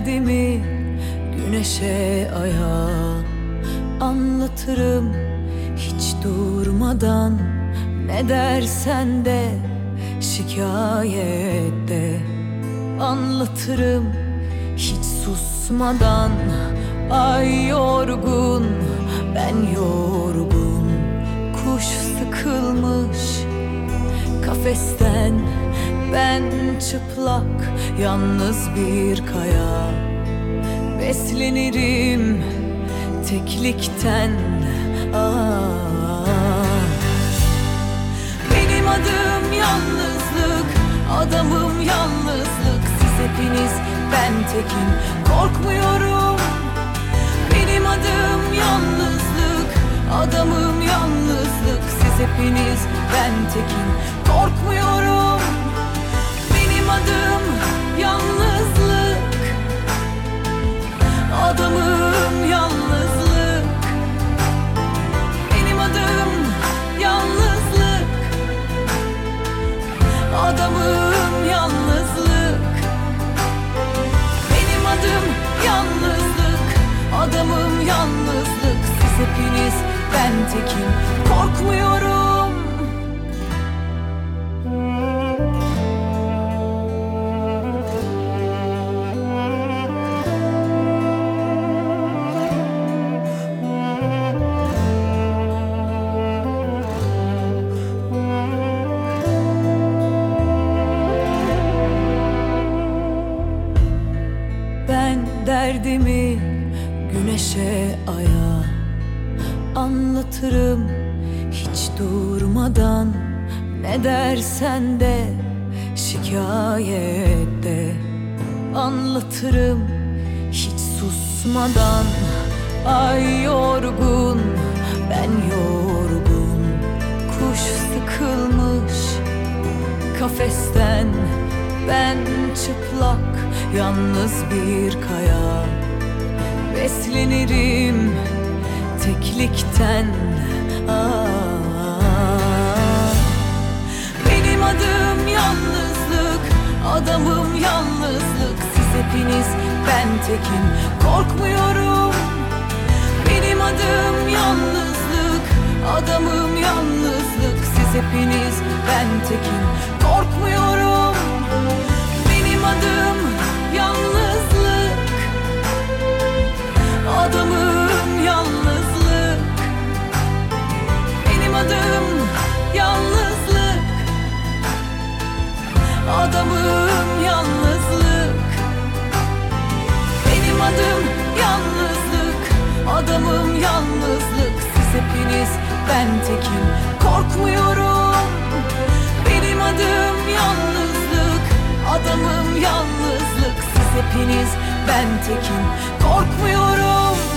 derdimi güneşe, aya anlatırım hiç durmadan. Ne dersen de şikayette anlatırım hiç susmadan. Ay yorgun, ben yorgun, kuş sıkılmış kafesten, ben çıplak yalnız bir kaya. Beslenirim teklikten. Benim adım yalnızlık, adamım yalnızlık. Siz hepiniz, ben tekim, korkmuyorum. Benim adım yalnızlık, adamım yalnızlık. Siz hepiniz, ben tekim, korkmuyorum. Benim adım yalnızlık, adamım yalnızlık. Benim adım yalnızlık, adamım yalnızlık. Benim adım yalnızlık, adamım yalnızlık. Siz hepiniz, ben tekim, korkmuyorum. Ben derdimi güneşe, aya anlatırım hiç durmadan. Ne dersen de şikayette anlatırım hiç susmadan. Ay yorgun, ben yorgun, kuş sıkılmış kafesten, ben çıplak yalnız bir kaya. Beslenirim teklikten. Benim adım yalnızlık, adamım yalnızlık. Siz hepiniz, ben tekim, korkmuyorum. Benim adım yalnızlık, adamım yalnızlık. Siz hepiniz, ben tekim, korkmuyorum. Benim adım yalnızlık, adamım yalnızlık. Benim adım yalnızlık, adamım yalnızlık. Benim adım yalnızlık, adamım yalnızlık. Siz hepiniz, ben tekim, korkmuyorum. Benim adım yalnızlık, adamım yalnızlık. Siz hepiniz, ben tekim, korkmuyorum.